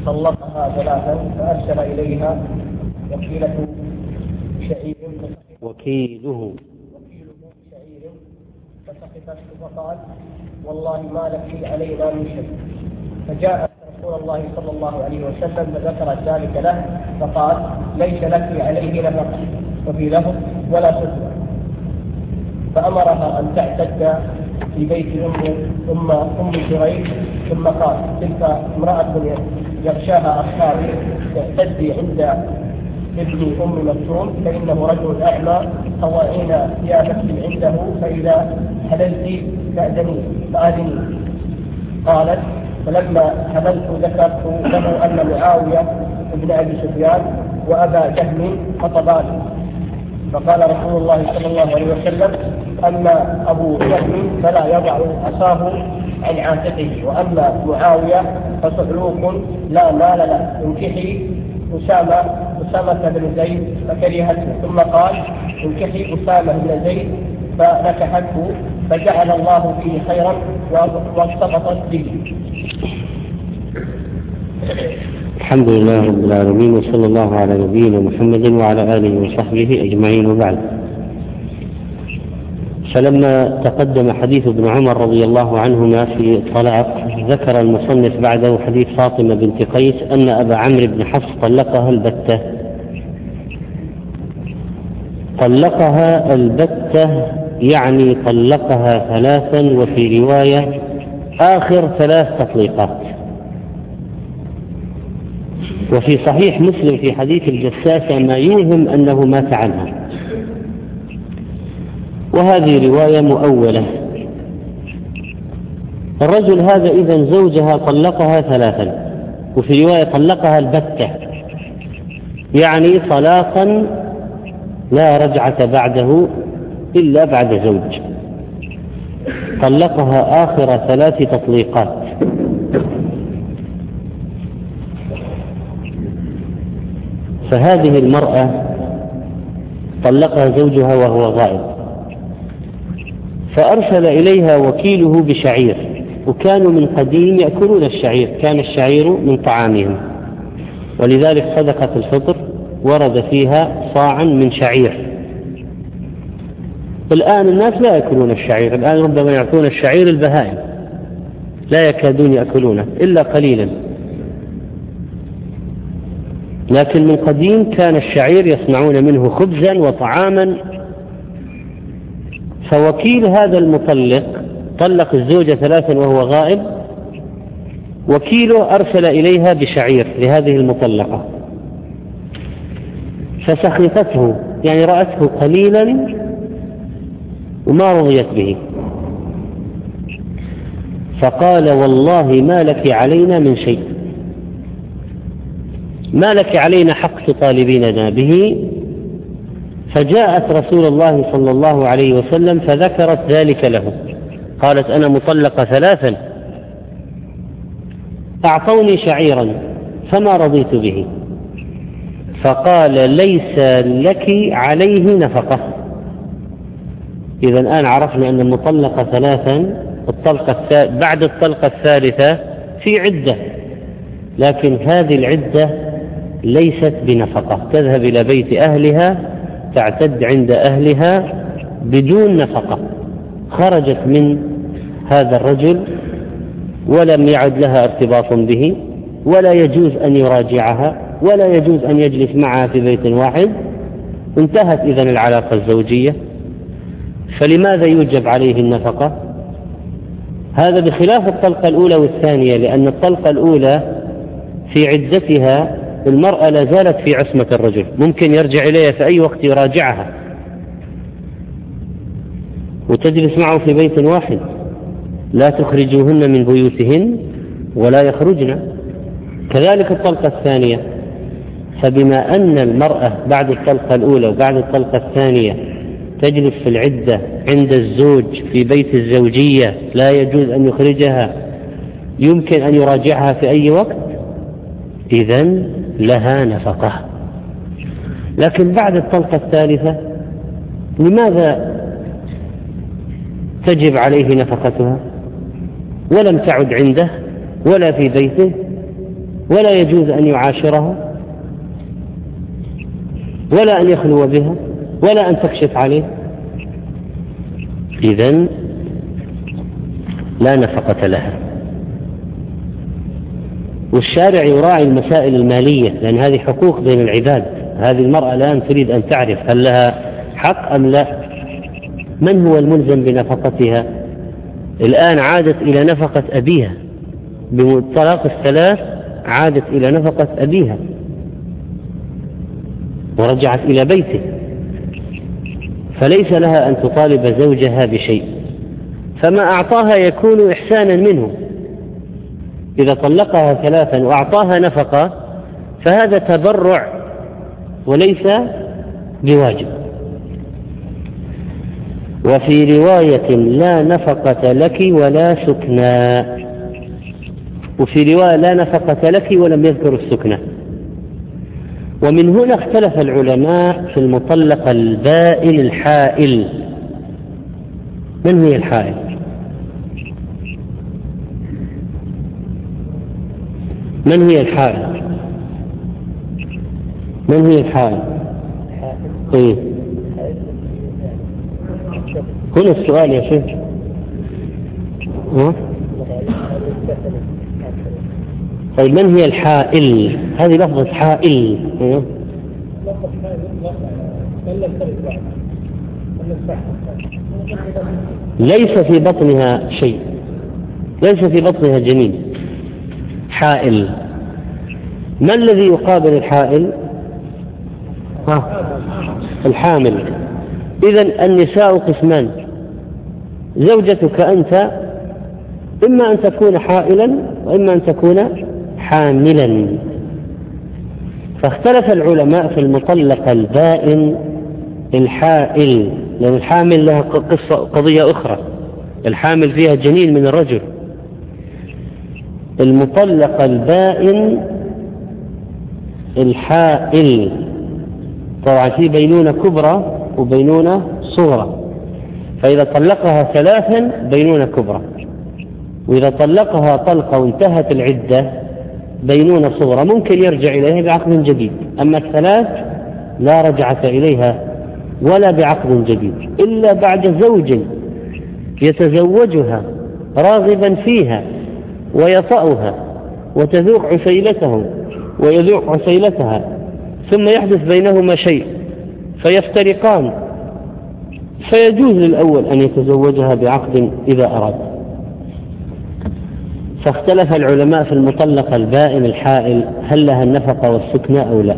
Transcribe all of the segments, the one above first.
طلقها ثلاثا فأرسل إليها وكيله شعير فسخطت فقال والله ما لك علينا من شيء. فجاءت رسول الله صلى الله عليه وسلم فذكرت ذلك له فقال ليس لك عليه نفقة وفي لفظ ولا صدقة. فأمرها أن تعتد في بيت أم جريج ثم قال تلك امرأة يغشاها أصحابي تعتدي عند ابن أم مكتوم فإنه رجل أعمى طوائين ثيابك عنده فإذا حللت فأذني. قالت فلما حملت ذكرت له أن معاوية ابن أبي سفيان وأبا جهم خطباني. فقال رسول الله صلى الله عليه وسلم أما أبو جهم فلا يضع عصاه عن عاتقه وأما معاوية فصعلوق لا مال له انكحي أسامة بن زيد فكرهته ثم قال انكحي أسامة بن زيد فنكحته فجعل الله فيه خيرا وارتبطت به. الحمد لله رب العالمين وصلى الله على نبينا محمد وعلى آله وصحبه أجمعين وبعد. فلما تقدم حديث ابن عمر رضي الله عنهما في الطلاق ذكر المصنف بعده حديث فاطمة بنت قيس أن أبا عمرو بن حفص طلقها البتة يعني طلقها ثلاثا وفي رواية آخر 3 تطليقات. وفي صحيح مسلم في حديث الجساسة ما يوهم أنه مات عنها، وهذه رواية مؤولة. الرجل هذا إذن زوجها طلقها 3 وفي رواية طلقها البتة يعني طلاقا لا رجعة بعده إلا بعد زوج. طلقها آخر 3 تطليقات. فهذه المرأة طلقها زوجها وهو غائب، فأرسل إليها وكيله بشعير، وكانوا من قديم يأكلون الشعير، كان الشعير من طعامهم، ولذلك صدقة الفطر ورد فيها صاعا من شعير. الآن الناس لا يأكلون الشعير، الآن ربما يعطون الشعير البهائم، لا يكادون يأكلونه إلا قليلا، لكن من قديم كان الشعير يصنعون منه خبزا وطعاما. فوكيل هذا المطلق طلق الزوجة 3 وهو غائب، وكيله أرسل إليها بشعير لهذه المطلقة فسخطته، يعني رأته قليلا وما رضيت به، فقال والله ما لك علينا من شيء، ما لك علينا حق تطالبيننا به. فجاءت رسول الله صلى الله عليه وسلم فذكرت ذلك له، قالت أنا مطلقة 3 أعطوني شعيرا فما رضيت به. فقال ليس لك عليه نفقة. إذا الآن عرفنا أن المطلقة 3 بعد الطلقة 3 في عدة، لكن هذه العدة ليست بنفقة، تذهب إلى بيت أهلها تعتد عند أهلها بدون نفقة، خرجت من هذا الرجل ولم يعد لها ارتباط به، ولا يجوز أن يراجعها ولا يجوز أن يجلس معها في بيت واحد، انتهت إذن العلاقة الزوجية. فلماذا يوجب عليه النفقة؟ هذا بخلاف الطلقة الأولى والثانية، لأن الطلقة الأولى في عدتها المرأة لا زالت في عصمة الرجل، ممكن يرجع إليها في أي وقت يراجعها وتجلس معه في بيت واحد، لا تخرجوهن من بيوتهن ولا يخرجن. كذلك الطلقة الثانية، فبما أن المرأة بعد الطلقة الأولى وبعد الطلقة الثانية تجلس في العدة عند الزوج في بيت الزوجية، لا يجوز أن يخرجها، يمكن أن يراجعها في أي وقت، إذن لها نفقة. لكن بعد الطلقة الثالثة لماذا تجب عليه نفقتها ولم تعد عنده ولا في بيته؟ ولا يجوز أن يعاشرها ولا أن يخلو بها ولا أن تكشف عليه، إذن لا نفقة لها. والشارع يراعي المسائل المالية، لأن هذه حقوق بين العباد. هذه المرأة الآن تريد أن تعرف هل لها حق أم لا، من هو الملزم بنفقتها. الآن عادت إلى نفقة أبيها بطلاق الثلاث، عادت إلى نفقة أبيها ورجعت إلى بيته، فليس لها أن تطالب زوجها بشيء، فما أعطاها يكون إحسانا منه. إذا طلقها ثلاثا وأعطاها نفقة فهذا تبرع وليس بواجب. وفي رواية لا نفقة لك ولا سكنى، وفي رواية لا نفقة لك ولم يذكر السكنى. ومن هنا اختلف العلماء في المطلقة البائن الحائل. من هي الحائل؟ من هي الحائل؟ من هي الحائل؟ إيه؟ هنا السؤال يا شيخ. طيب من هي الحائل؟ هذه لفظة حائل. ليس في بطنها شيء، ليس في بطنها جنين. حائل. ما الذي يقابل الحائل؟ الحامل. إذن النساء قسمان. زوجتك أنت إما أن تكون حائلا وإما أن تكون حاملا. فاختلف العلماء في المطلقة البائن الحائل، لأن الحامل لها قضية أخرى، الحامل فيها جنين من الرجل. المطلقة البائن الحائل طبعا في بينونة كبرى وبينونة صغرى، فإذا طلقها ثلاثا بينونة كبرى، وإذا طلقها طلقة وانتهت العدة بينونة صغرى ممكن يرجع إليها بعقد جديد. أما الثلاث لا رجعة إليها ولا بعقد جديد إلا بعد زوج يتزوجها راغبا فيها ويطأها وتذوق عسيلته ويذوق عسيلتها، ثم يحدث بينهما شيء فيفترقان، فيجوز للأول أن يتزوجها بعقد إذا أراد. فاختلف العلماء في المطلقة البائن الحائل هل لها النفقة والسكنى أو لا.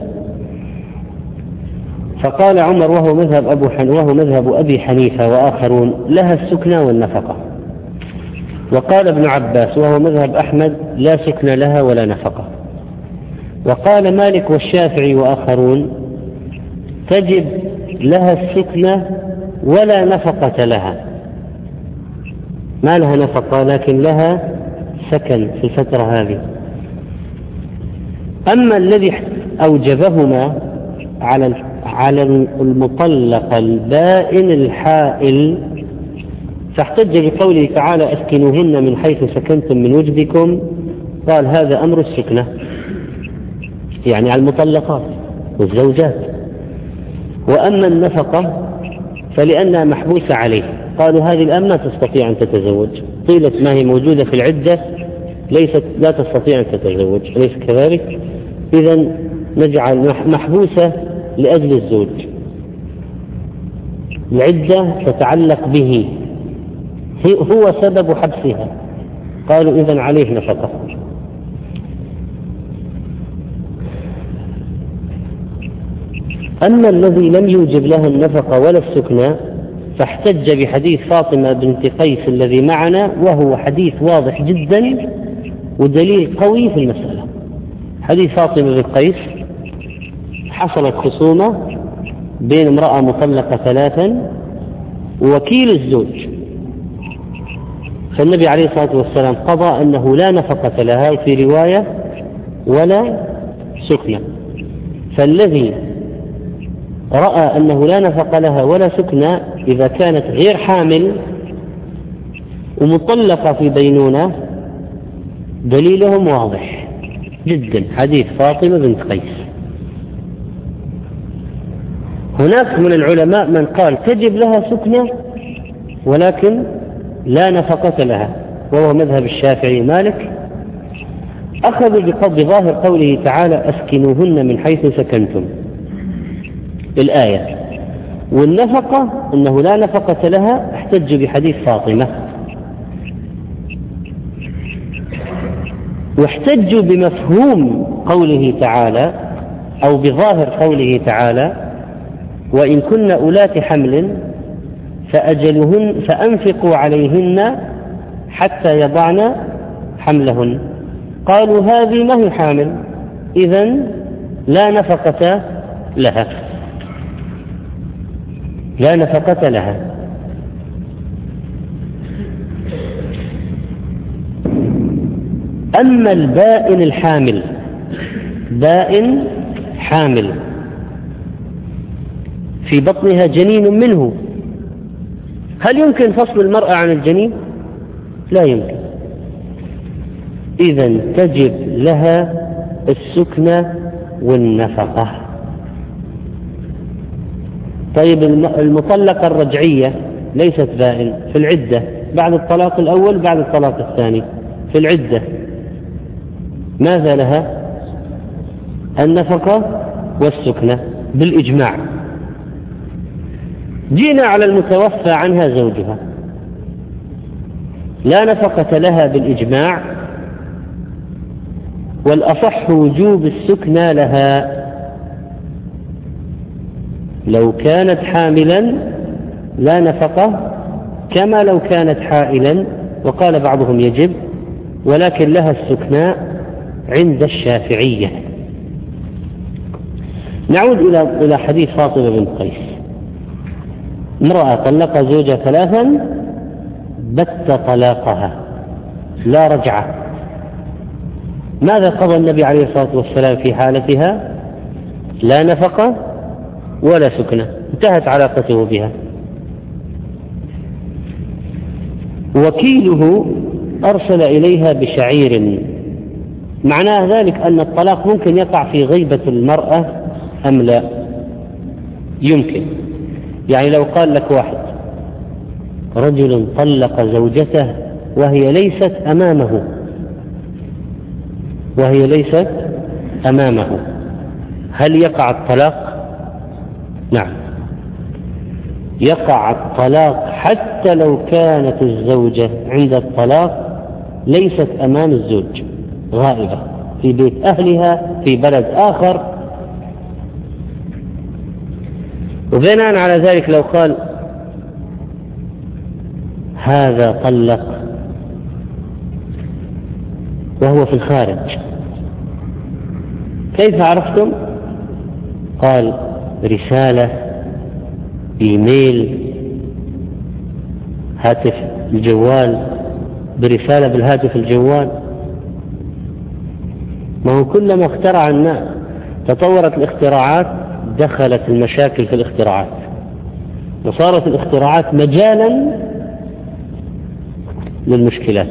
فقال عمر وهو مذهب أبي حنيفة وآخرون لها السكنى والنفقة. وقال ابن عباس وهو مذهب أحمد لا سكنى لها ولا نفقة. وقال مالك والشافعي وآخرون تجب لها السكنى ولا نفقة لها، ما لها نفقة لكن لها سكن في الفترة هذه. أما الذي أوجبهما على المطلقة البائن الحائل فاحتج بقوله تعالى أسكنوهن من حيث سكنتم من وجدكم، قال هذا أمر السكنة، يعني على المطلقات والزوجات. وأما النفقة فلأنها محبوسة عليه، قالوا هذه الآن ما تستطيع أن تتزوج طيلة ما هي موجودة في العدة، لا تستطيع أن تتزوج، أليس كذلك؟ إذن نجعل محبوسة لأجل الزوج، العدة تتعلق به، هو سبب حبسها، قالوا إذن عليه نفقة. أما الذي لم يوجب لها النفقة ولا السكنى فاحتج بحديث فاطمة بنت قيس الذي معنا، وهو حديث واضح جدا ودليل قوي في المسألة. حديث فاطمة بنت قيس حصلت خصومة بين امرأة مطلقة ثلاثا ووكيل الزوج، فالنبي عليه الصلاة والسلام قضى أنه لا نفقة لها في رواية ولا سكنى. فالذي رأى أنه لا نفقة لها ولا سكنى إذا كانت غير حامل ومطلقة في بينونة دليلهم واضح جدا، حديث فاطمة بنت قيس. هناك من العلماء من قال تجب لها سكنة ولكن لا نفقة لها، وهو مذهب الشافعي مالك. أخذوا بظاهر قوله تعالى أسكنوهن من حيث سكنتم الآية، والنفقة أنه لا نفقة لها احتج بحديث فاطمة، واحتجوا بمفهوم قوله تعالى أو بظاهر قوله تعالى وإن كن أولات حمل فأجلهن فأنفقوا عليهن حتى يضعن حملهن. قالوا هذه ما هي حامل، إذن لا نفقة لها، لا نفقة لها. أما البائن الحامل، بائن حامل في بطنها جنين منه، هل يمكن فصل المرأة عن الجنين؟ لا يمكن، إذن تجب لها السكنة والنفقة. طيب المطلقة الرجعية ليست بائن، في العدة بعد الطلاق الأول بعد الطلاق الثاني، في العدة ماذا لها؟ النفقة والسكنة بالإجماع. جينا على المتوفى عنها زوجها، لا نفقة لها بالإجماع، والأصح وجوب السكنى لها. لو كانت حاملا لا نفقة كما لو كانت حائلا، وقال بعضهم يجب، ولكن لها السكنى عند الشافعية. نعود إلى حديث فاطمة بنت قيس. امرأة طلق زوجها 3 بت طلاقها لا رجعة. ماذا قضى النبي عليه الصلاة والسلام في حالتها؟ لا نفقة ولا سكنة، انتهت علاقته بها. وكيله أرسل إليها بشعير. معناه ذلك أن الطلاق ممكن يقع في غيبة المرأة أم لا؟ يمكن. يعني لو قال لك واحد رجل طلق زوجته وهي ليست أمامه، هل يقع الطلاق؟ نعم، يقع الطلاق حتى لو كانت الزوجة عند الطلاق ليست أمام الزوج، غائبة في بيت أهلها في بلد آخر. وبناء على ذلك لو قال هذا طلق وهو في الخارج، كيف عرفتم؟ قال رسالة، إيميل، هاتف الجوال، برسالة بالهاتف الجوال. ما هو كلما اخترع الناس تطورت الاختراعات دخلت المشاكل في الاختراعات، وصارت الاختراعات مجالا للمشكلات.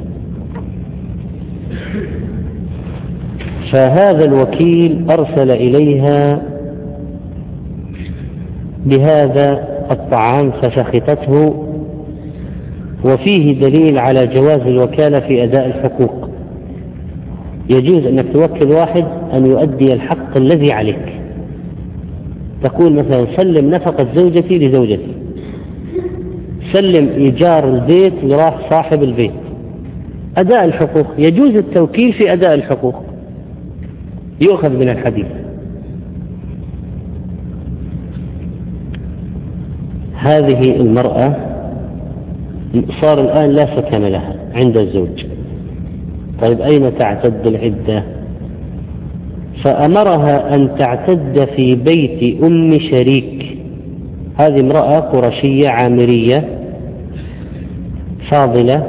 فهذا الوكيل أرسل إليها بهذا الطعام فسخطته، وفيه دليل على جواز الوكالة في أداء الحقوق. يجوز أنك توكل واحد أن يؤدي الحق الذي عليك. تقول مثلا سلم نفقة زوجتي لزوجتي، سلم إيجار البيت لراح صاحب البيت، أداء الحقوق. يجوز التوكيل في أداء الحقوق، يؤخذ من الحديث. هذه المرأة صار الآن لا سكن لها عند الزوج. طيب أين تعتد العدة؟ فأمرها أن تعتد في بيت أم شريك. هذه امرأة قرشية عامرية فاضلة،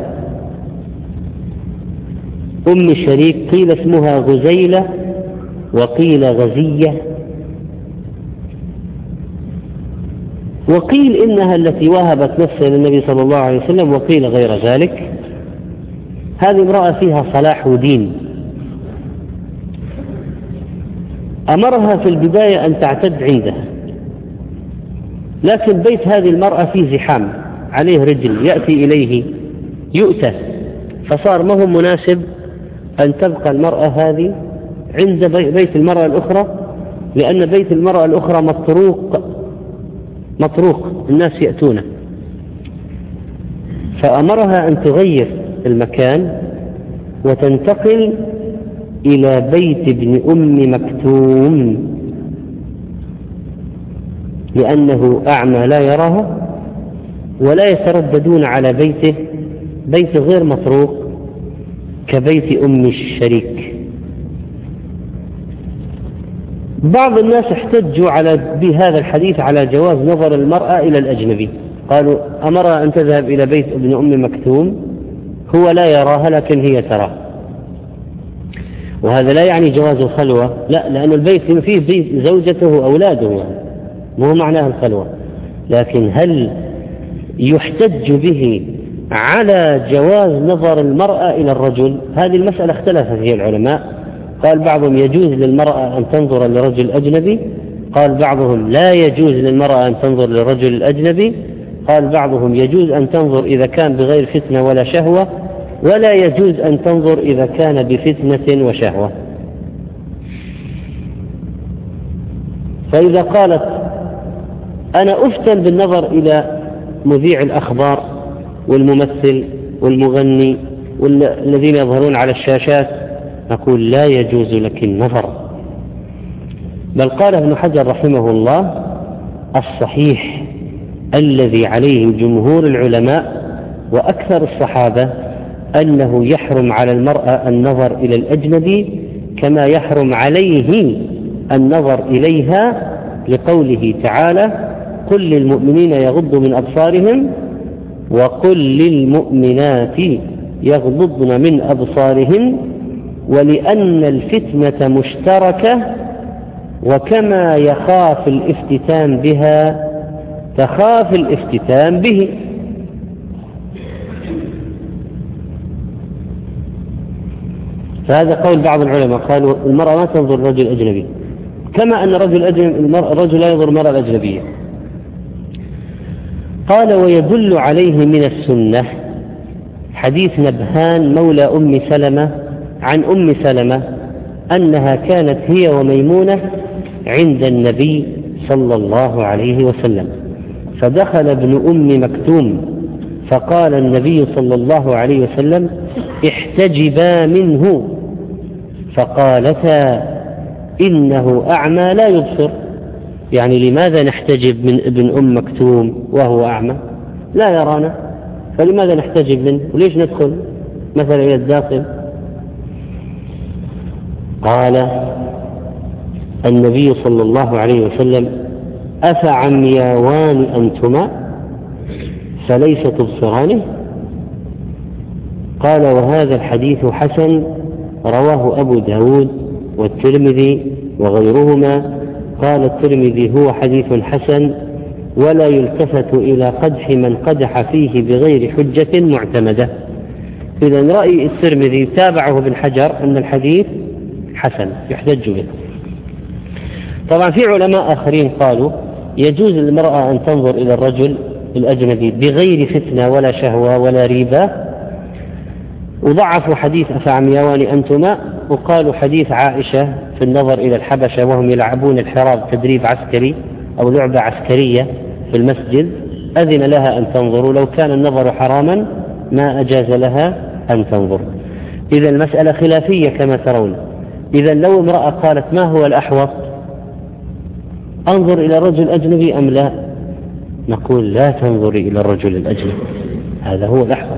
أم شريك، قيل اسمها غزيلة وقيل غزية، وقيل إنها التي وهبت نفسها للنبي صلى الله عليه وسلم، وقيل غير ذلك. هذه امرأة فيها صلاح ودين، أمرها في البداية أن تعتد عندها، لكن بيت هذه المرأة فيه زحام، عليه رجل يأتي إليه يؤتى، فصار ما هو مناسب أن تبقى المرأة هذه عند بيت المرأة الأخرى، لأن بيت المرأة الأخرى مطروق الناس يأتونه، فأمرها أن تغير المكان وتنتقل إلى بيت ابن أم مكتوم، لأنه أعمى لا يراها ولا يترددون على بيته، بيت غير مطروق كبيت أم الشريك. بعض الناس احتجوا بهذا الحديث على جواز نظر المرأة إلى الأجنبي، قالوا أمرها أن تذهب إلى بيت ابن أم مكتوم، هو لا يراها لكن هي تراه، وهذا لا يعني جواز الخلوة، لا، لأن البيت فيه بيت زوجته وأولاده، مو معناه الخلوة، لكن هل يحتج به على جواز نظر المرأة إلى الرجل؟ هذه المسألة اختلف فيها العلماء، قال بعضهم يجوز للمرأة أن تنظر لرجل أجنبي، قال بعضهم لا يجوز للمرأة أن تنظر للرجل الأجنبي، قال بعضهم يجوز أن تنظر إذا كان بغير فتنة ولا شهوة، ولا يجوز أن تنظر إذا كان بفتنة وشهوة. فإذا قالت أنا أفتن بالنظر إلى مذيع الأخبار والممثل والمغني والذين يظهرون على الشاشات، نقول لا يجوز لك النظر، بل قال ابن حجر رحمه الله الصحيح الذي عليه جمهور العلماء وأكثر الصحابة أنه يحرم على المرأة النظر إلى الأجنبي كما يحرم عليه النظر إليها، لقوله تعالى قل للمؤمنين يغضوا من أبصارهم وقل للمؤمنات يغضضن من أبصارهن، ولأن الفتنة مشتركة، وكما يخاف الافتتان بها تخاف الافتتان به. فهذا قول بعض العلماء، قالوا المرأة ما تنظر رجل أجنبي، كما أن الرجل لا ينظر المرأة الأجنبية. قال ويدل عليه من السنة حديث نبهان مولى أم سلمة عن أم سلمة أنها كانت هي وميمونة عند النبي صلى الله عليه وسلم، فدخل ابن أم مكتوم فقال النبي صلى الله عليه وسلم احتجبا منه، فقالتا إنه أعمى لا يبصر. يعني لماذا نحتجب من ابن أم مكتوم وهو أعمى لا يرانا، فلماذا نحتجب منه وليش ندخل مثلا إلى الداخل؟ قال النبي صلى الله عليه وسلم أفعمياوان أنتما فليس تبصرانه؟ قال وهذا الحديث حسن رواه أبو داود والترمذي وغيرهما. قال الترمذي هو حديث حسن ولا يلتفت إلى قدح من قدح فيه بغير حجة معتمدة. إذن رأي الترمذي تابعه ابن حجر أن الحديث حسن يحتج به. طبعا في علماء آخرين قالوا يجوز للمرأة أن تنظر إلى الرجل الأجنبي بغير فتنة ولا شهوة ولا ريبة، وضعفوا حديث أفعمياوان أنتما، وقالوا حديث عائشة في النظر إلى الحبشة وهم يلعبون الحراب تدريب عسكري أو لعبة عسكرية في المسجد أذن لها أن تنظر، لو كان النظر حراما ما أجاز لها أن تنظر. إذا المسألة خلافية كما ترون. إذا لو امرأة قالت ما هو الأحوط أنظر إلى الرجل الأجنبي أم لا، نقول لا تنظري إلى الرجل الأجنبي، هذا هو الأحوط.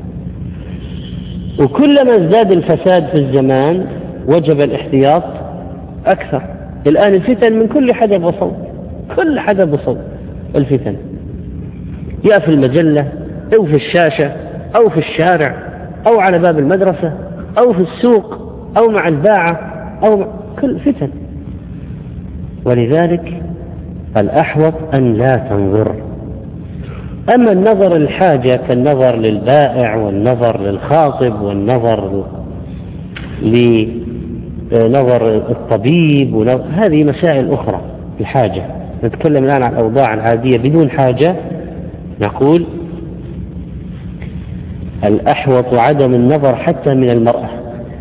وكلما ازداد الفساد في الزمان وجب الاحتياط أكثر. الآن الفتن من كل حدب وصوت، كل حدب وصوت الفتن، يا في المجلة أو في الشاشة أو في الشارع أو على باب المدرسة أو في السوق أو مع الباعة أو كل فتن. ولذلك الأحوط أن لا تنظر. أما النظر الحاجة كالنظر للبائع والنظر للخاطب والنظر نظر الطبيب هذه مسائل أخرى الحاجة. نتكلم الآن عن الأوضاع العادية بدون حاجة. نقول الأحوط عدم النظر حتى من المرأة.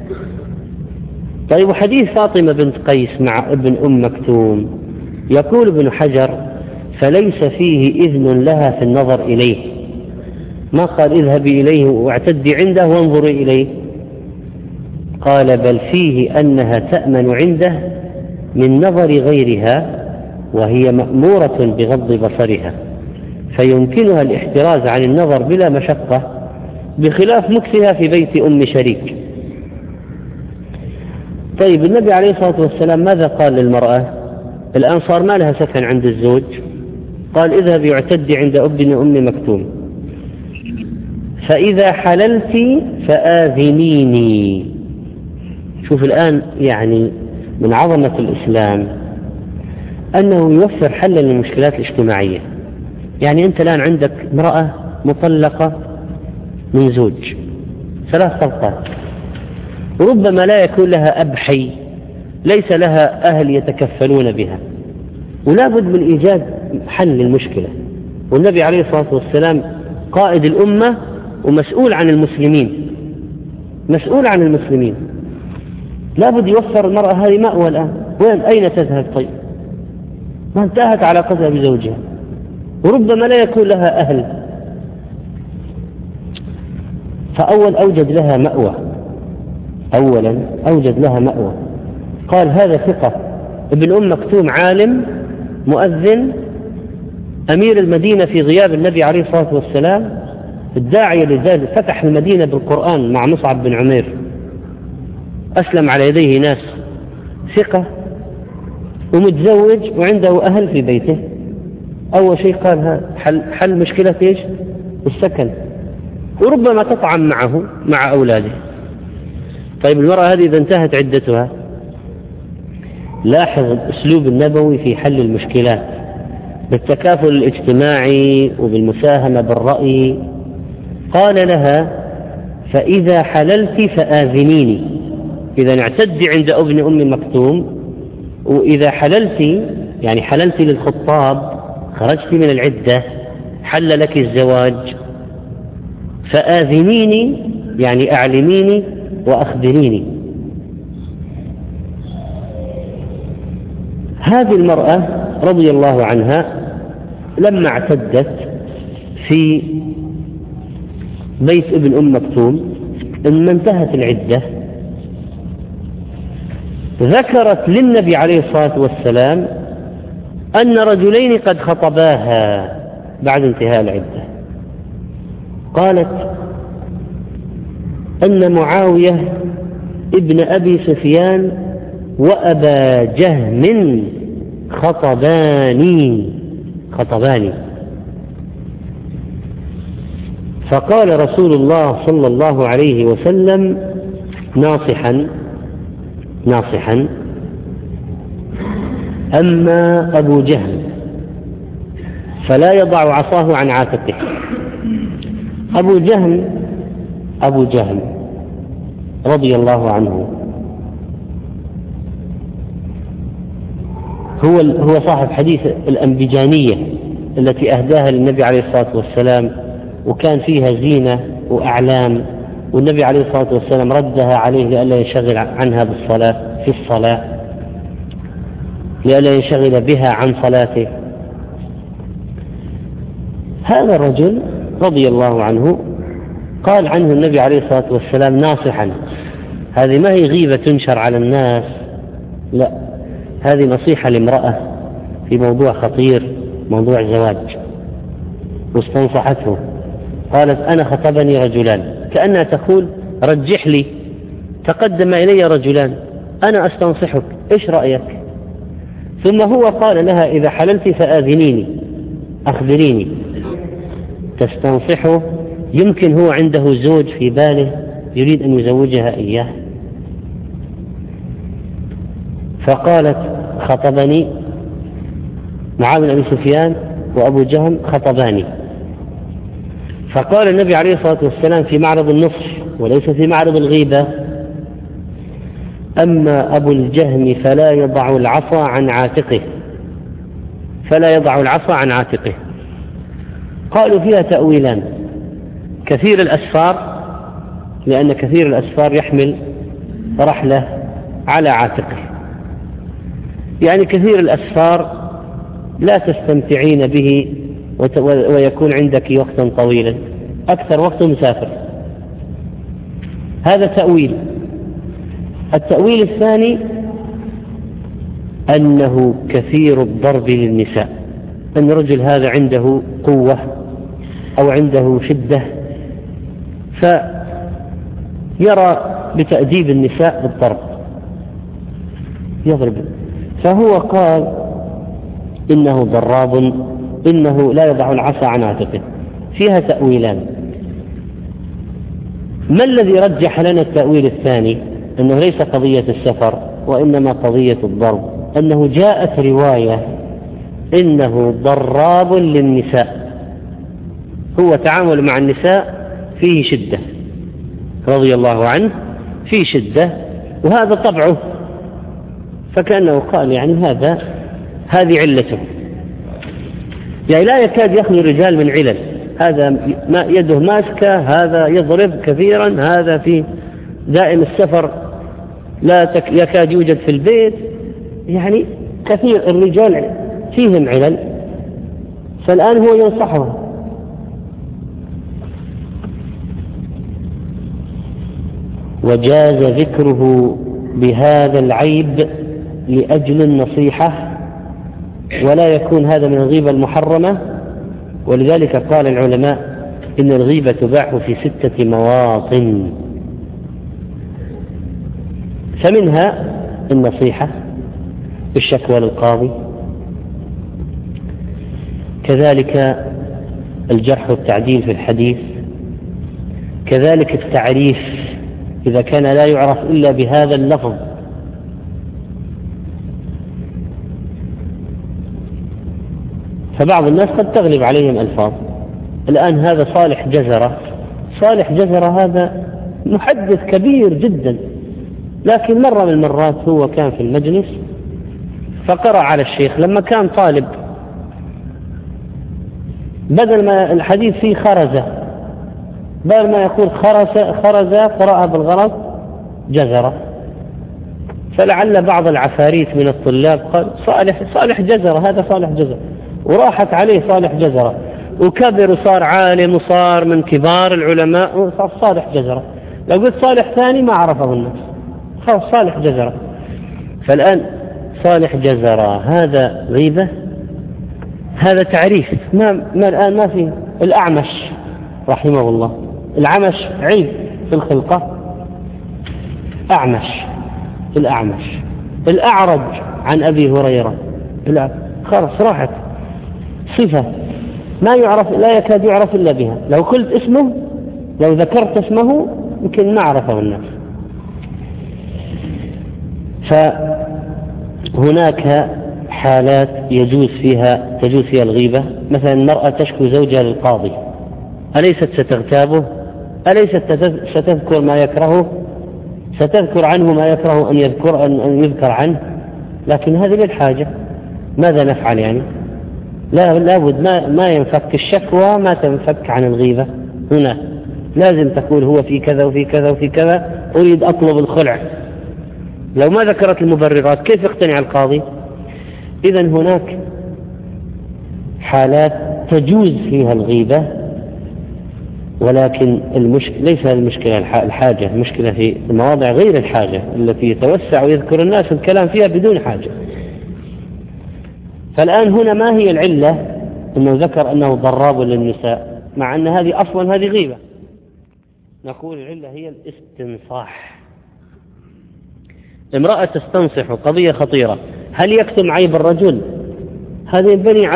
طيب، وحديث فاطمة بنت قيس مع ابن أم مكتوم يقول ابن حجر فليس فيه إذن لها في النظر إليه، ما قال اذهبي إليه واعتدي عنده وانظري إليه، قال بل فيه أنها تأمن عنده من نظر غيرها وهي مأمورة بغض بصرها، فيمكنها الاحتراز عن النظر بلا مشقة بخلاف مكثها في بيت أم شريك. طيب، النبي عليه الصلاة والسلام ماذا قال للمرأة؟ الآن صار ما لها سكن عند الزوج، قال اذهب يعتدي عند ابن أم مكتوم، فإذا حللت فآذنيني. شوف الآن يعني من عظمة الإسلام أنه يوفر حلا للمشكلات الاجتماعية. يعني أنت الآن عندك امرأة مطلقة من زوج 3 طلقات، وربما لا يكون لها أب حي، ليس لها أهل يتكفلون بها، ولا بد من إيجاد حل للمشكلة. والنبي عليه الصلاة والسلام قائد الأمة ومسؤول عن المسلمين، مسؤول عن المسلمين، لا بد يوفر المرأة هذه مأوى الآن. أين تذهب؟ طيب، ما انتهت علاقتها بزوجها، وربما لا يكون لها أهل، فأول أوجد لها مأوى، أولا أوجد لها مأوى. قال هذا ثقة، ابن أم مكتوم عالم مؤذن أمير المدينة في غياب النبي عليه الصلاة والسلام، الداعية لذلك، فتح المدينة بالقرآن مع مصعب بن عمير، أسلم على يديه ناس، ثقة ومتزوج وعنده أهل في بيته. أول شيء قال حل مشكلة إيش؟ السكن، وربما تطعم معه مع أولاده. طيب، المرأة هذه إذا انتهت عدتها، لاحظ الأسلوب النبوي في حل المشكلات بالتكافل الاجتماعي وبالمساهمة بالرأي. قال لها فإذا حللت فآذنيني، إذا اعتدي عند ابن أم مكتوم، وإذا حللت يعني حللت للخطاب، خرجت من العدة، حل لك الزواج، فآذنيني يعني أعلميني وأخبريني. هذه المرأة رضي الله عنها لما اعتدت في بيت ابن أم مكتوم، لما انتهت العدة ذكرت للنبي عليه الصلاة والسلام أن رجلين قد خطباها بعد انتهاء العدة. قالت أن معاوية ابن أبي سفيان وأبا جهم خطباني. فقال رسول الله صلى الله عليه وسلم ناصحا أما أبو جهم فلا يضع عصاه عن عاتقه. أبو جهم رضي الله عنه هو صاحب حديث الأنبجانية التي أهداها للنبي عليه الصلاة والسلام، وكان فيها زينة وأعلام، والنبي عليه الصلاة والسلام ردها عليه لئلا ينشغل عنها في الصلاة، لئلا ينشغل بها عن صلاته. هذا الرجل رضي الله عنه قال عنه النبي عليه الصلاة والسلام ناصحا. هذه ما هي غيبة تنشر على الناس، لا، هذه نصيحة لامرأة في موضوع خطير، موضوع الزواج، واستنصحته. قالت أنا خطبني رجلان، كأنها تقول رجح لي، تقدم إلي رجلان أنا أستنصحك، إيش رأيك؟ ثم هو قال لها إذا حللت فآذنيني، أخبريني. تستنصحه، يمكن هو عنده زوج في باله يريد أن يزوجها إياه. فقالت خطبني معاوية بن أبي سفيان وأبو جهم خطباني. فقال النبي عليه الصلاة والسلام في معرض النصح وليس في معرض الغيبة أما أبو الجهم فلا يضع العصا عن عاتقه، فلا يضع العصا عن عاتقه. قالوا فيها تأويلان: كثير الأسفار، لأن كثير الأسفار يحمل رحلة على عاتقه، يعني كثير الأسفار لا تستمتعين به ويكون عندك وقتا طويلا، أكثر وقت مسافر. هذا تأويل. التأويل الثاني أنه كثير الضرب للنساء، أن الرجل هذا عنده قوة أو عنده شدة، فيرى بتأديب النساء بالضرب، يضرب. فهو قال إنه ضراب، إنه لا يضع العصا عن عاتقه. فيها تأويلان. ما الذي رجح لنا التأويل الثاني؟ أنه ليس قضية السفر وإنما قضية الضرب، أنه جاءت رواية إنه ضراب للنساء، هو تعامل مع النساء فيه شدة، رضي الله عنه، فيه شدة، وهذا طبعه، فكأنه قال يعني هذه علته، يعني لا يكاد يخلو الرجال من علل، هذا ما يده ماسكة، هذا يضرب كثيرا، هذا في دائم السفر لا يكاد يوجد في البيت، يعني كثير الرجال فيهم علل. فالآن هو ينصحه. وجاز ذكره بهذا العيب لأجل النصيحة، ولا يكون هذا من الغيبة المحرمة. ولذلك قال العلماء إن الغيبة تباح في 6 مواطن، فمنها النصيحة بالشكوى للقاضي، كذلك الجرح والتعديل في الحديث، كذلك التعريف إذا كان لا يعرف إلا بهذا اللفظ. فبعض الناس قد تغلب عليهم ألفاظ. الآن هذا صالح جزرة، صالح جزرة هذا محدث كبير جدا، لكن مرة من المرات هو كان في المجلس فقرأ على الشيخ لما كان طالب، بدل ما الحديث فيه خرزة، بدل ما يقول خرزة قرأها بالغلط جزرة، فلعل بعض العفاريت من الطلاب قال صالح جزرة، هذا صالح جزرة، وراحت عليه صالح جزرة، وكبر وصار عالم وصار من كبار العلماء وصار صالح جزرة. لو قلت صالح ثاني ما عرفه الناس، خلاص صالح جزرة. فالآن صالح جزرة هذا غيبة، هذا تعريف. الآن ما في. الأعمش رحمه الله، العمش عيب في الخلقة، أعمش، الأعمش. الأعرج عن أبي هريرة، خلاص راحت صفة ما يعرف، لا يكاد يعرف إلا بها. لو قلت اسمه، لو ذكرت اسمه يمكن ما عرفه الناس. فهناك حالات تجوز فيها الغيبة. مثلا المرأة تشكو زوجها للقاضي، أليست ستغتابه؟ أليست ستذكر ما يكرهه؟ ستذكر عنه ما يكره أن يذكر عنه؟ لكن هذه للحاجة. ماذا نفعل يعني؟ لابد ما ينفك الشكوى، ما تنفك عن الغيبة. هنا لازم تقول هو في كذا وفي كذا وفي كذا، أريد أطلب الخلع. لو ما ذكرت المبررات كيف يقتنع القاضي؟ إذن هناك حالات تجوز فيها الغيبة، ولكن ليس المشكلة الحاجة، المشكلة في المواضع غير الحاجة التي يتوسع ويذكر الناس الكلام فيها بدون حاجة. فالآن هنا ما هي العلة أنه ذكر أنه ضراب للنساء مع أن هذه أصلا هذه غيبة؟ نقول العلة هي الاستنصاح. امرأة تستنصح، قضية خطيرة. هل يكتم عيب الرجل؟ هذا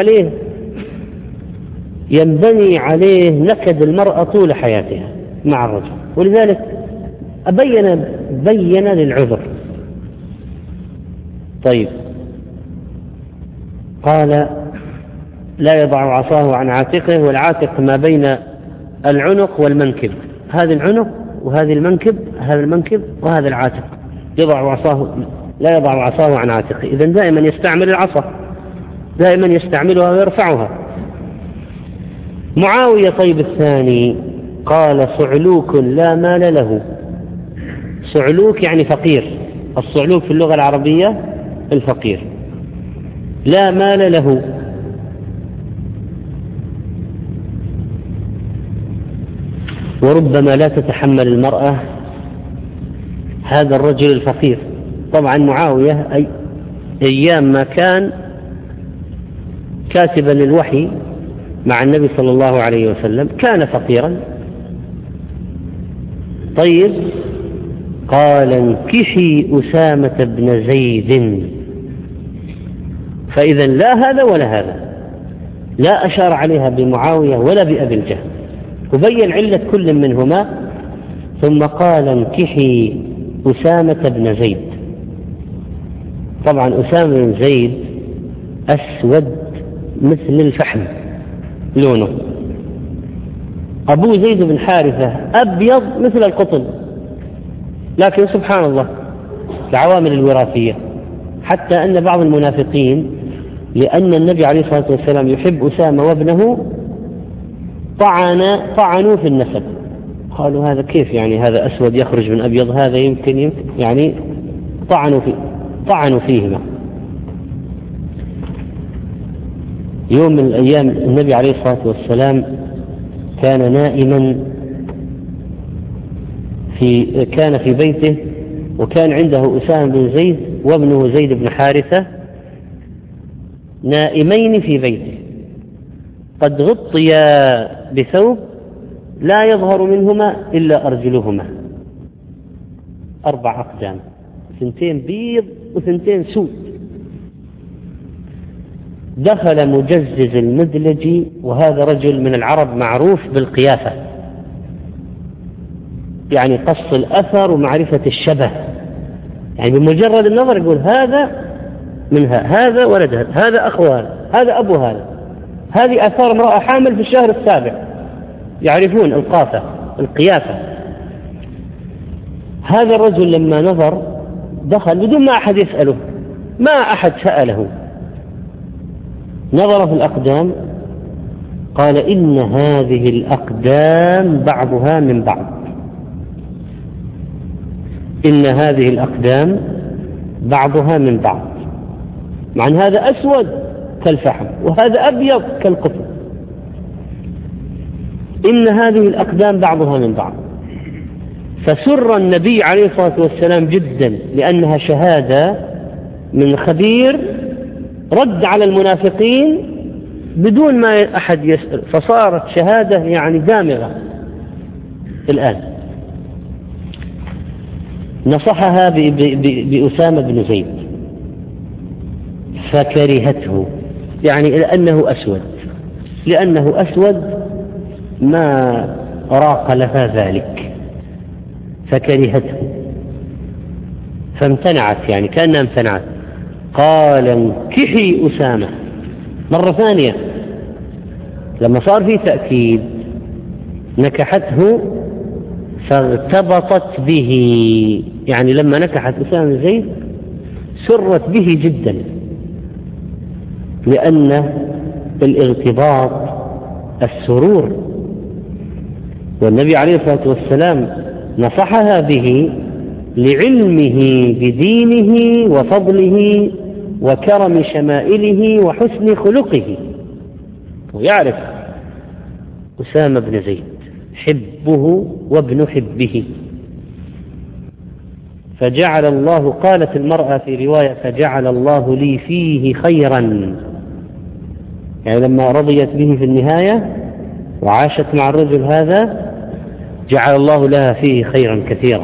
ينبني عليه نكد المرأة طول حياتها مع الرجل. ولذلك بين للعذر. طيب، قال لا يضع عصاه عن عاتقه، والعاتق ما بين العنق والمنكب، هذا العنق وهذه المنكب، هذا المنكب وهذا العاتق. لا يضع عصاه عن عاتقه، إذن دائما يستعمل العصا، دائما يستعملها ويرفعها. معاوية طيب الثاني قال صعلوك لا مال له. صعلوك يعني فقير، الصعلوك في اللغة العربية الفقير، لا مال له. وربما لا تتحمل المرأة هذا الرجل الفقير. طبعا معاوية أيام ما كان كاتبا للوحي مع النبي صلى الله عليه وسلم كان فقيرا. طيب قال انكحي أسامة بن زيد، فإذا لا هذا ولا هذا، لا أشار عليها بمعاوية ولا بأبي الجهم، وبين علة كل منهما. ثم قال انكحي أسامة بن زيد. طبعا أسامة بن زيد أسود مثل الفحم لونه، أبو زيد بن حارثة أبيض مثل القطن. لكن سبحان الله العوامل الوراثية، حتى أن بعض المنافقين لأن النبي عليه الصلاة والسلام يحب أسامة وابنه طعنوا في النسب، قالوا هذا كيف يعني هذا أسود يخرج من أبيض، هذا يمكن يعني طعنوا فيهما. يوم من الأيام النبي عليه الصلاة والسلام كان نائما كان في بيته، وكان عنده أسامة بن زيد وابنه زيد بن حارثة نائمين في بيته، قد غطيا بثوب لا يظهر منهما إلا أرجلهما، 4 أقدام، 2 بيض و2 سود. دخل مجزز المدلجي، وهذا رجل من العرب معروف بالقيافة، يعني قص الأثر ومعرفة الشبه، يعني بمجرد النظر يقول هذا منها، هذا ولد هذا أخو هذا أبو هذه أثار امرأة حامل في الشهر السابع، يعرفون القيافة. هذا الرجل لما نظر دخل بدون ما أحد يسأله، ما أحد سأله، نظر في الأقدام قال إن هذه الأقدام بعضها من بعض، إن هذه الأقدام بعضها من بعض، مع أن هذا أسود كالفحم وهذا أبيض كالقطن، إن هذه الأقدام بعضها من بعض. فسر النبي عليه الصلاة والسلام جدا، لأنها شهادة من خبير رد على المنافقين بدون ما أحد يسأل، فصارت شهادة يعني دامغة. الآن نصحها بأسامة بن زيد فكرهته، يعني لأنه أسود ما راق لها ذلك، فكرهته فامتنعت، يعني كأنها امتنعت. قال انكحي أسامة مرة ثانية، لما صار في تأكيد نكحته فارتبطت به، يعني لما نكحت أسامة بن زيد سرت به جدا، لأن الارتباط السرور، والنبي عليه الصلاة والسلام نصحها به لعلمه بدينه وفضله وكرم شمائله وحسن خلقه، ويعرف أسامة بن زيد حبه وابن حبه. فجعل الله، قالت المرأة في رواية فجعل الله لي فيه خيرا، يعني لما رضيت به في النهاية وعاشت مع الرجل هذا جعل الله لها فيه خيرا كثيرا.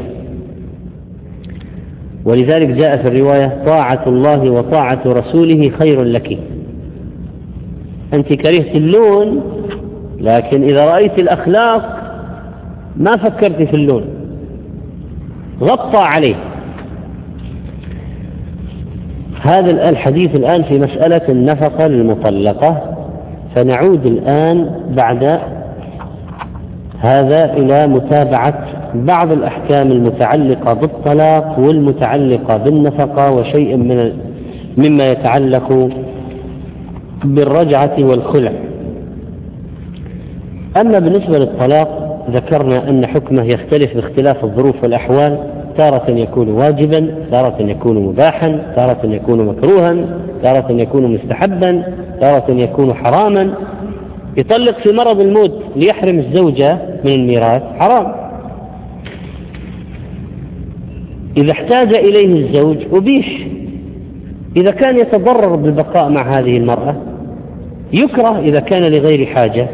ولذلك جاء في الرواية طاعة الله وطاعة رسوله خير لك. أنت كرهت اللون، لكن إذا رأيت الأخلاق ما فكرت في اللون، غطى عليه. هذا الحديث الآن في مسألة النفقة للمطلقة. فنعود الآن بعد هذا إلى متابعة بعض الأحكام المتعلقة بالطلاق والمتعلقة بالنفقة وشيء مما يتعلق بالرجعة والخلع. أما بالنسبة للطلاق ذكرنا أن حكمه يختلف باختلاف الظروف والأحوال، تارة يكون واجبا، تارة يكون مباحا، تارة يكون مكروها، تارة يكون مستحبا، تارة يكون حراما. يطلق في مرض الموت ليحرم الزوجة من الميراث حرام. إذا احتاج إليه الزوج أبيح. إذا كان يتضرر بالبقاء مع هذه المرأة يكره إذا كان لغير حاجة.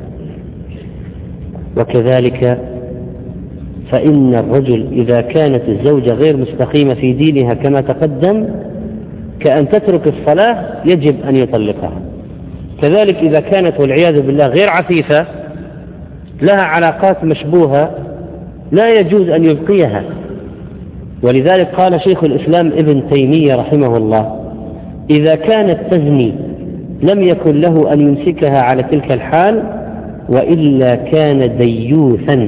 وكذلك فإن الرجل إذا كانت الزوجة غير مستقيمة في دينها كما تقدم كأن تترك الصلاة يجب أن يطلقها. كذلك إذا كانت والعياذ بالله غير عفيفة لها علاقات مشبوهة لا يجوز أن يبقيها. ولذلك قال شيخ الإسلام ابن تيمية رحمه الله: إذا كانت تزني لم يكن له أن يمسكها على تلك الحال وإلا كان ديوثا.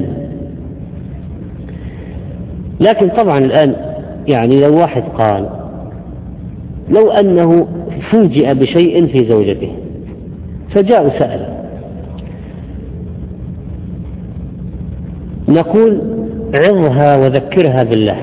لكن طبعا الآن يعني لو واحد قال لو أنه فوجئ بشيء في زوجته فجاء وسأل، نقول عظها وذكرها بالله